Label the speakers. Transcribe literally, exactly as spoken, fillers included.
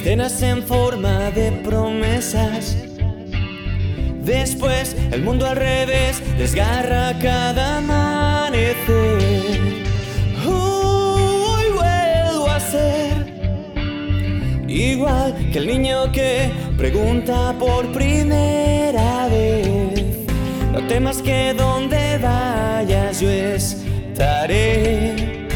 Speaker 1: cenas en forma de promesas. Después el mundo al revés desgarra cada amanecer. Hoy vuelvo a ser igual que el niño que pregunta por primera vez. No temas que donde vayas yo estaré.